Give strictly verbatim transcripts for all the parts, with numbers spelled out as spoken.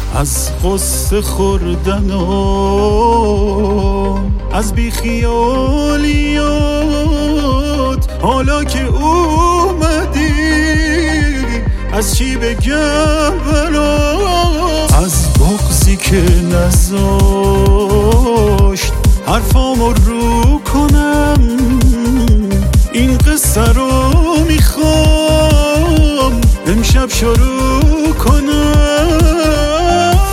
از قصه خوردن و از بیخیالیات. حالا که اومدی از چی بگم برات؟ از بغضی که نذاشت حرفامو رو کنم، این قصه رو میخوام امشب شروع کنم.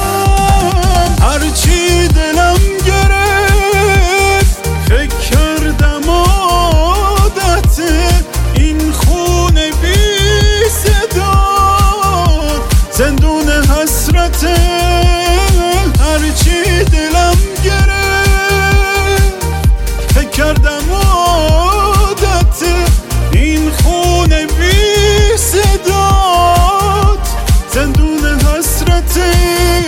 هرچی دلم گرفت فکر کردم عادت این خونه بی صدات زندون حسرته. هرچی دلم گرفت فکر کردم عادت این خونه بی صدات زندون حسرته.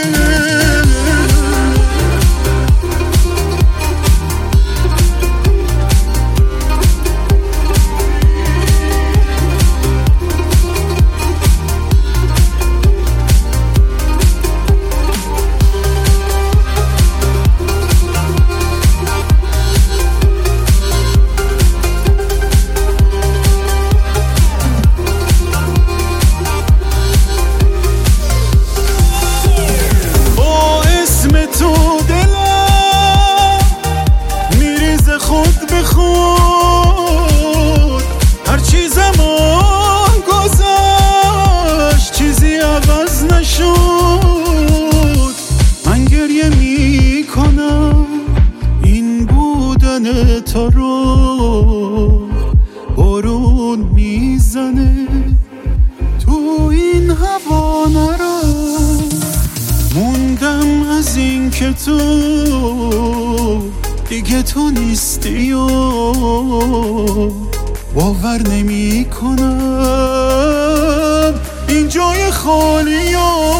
خود به خود هر چی زمان گذشت چیزی عوض نشد. من گریه می کنم این بودن تو رو، بارون میزنه تو این هوا نرو. موندم از این که تو دیگه تو نیستی و باور نمی کنم این جای خالی و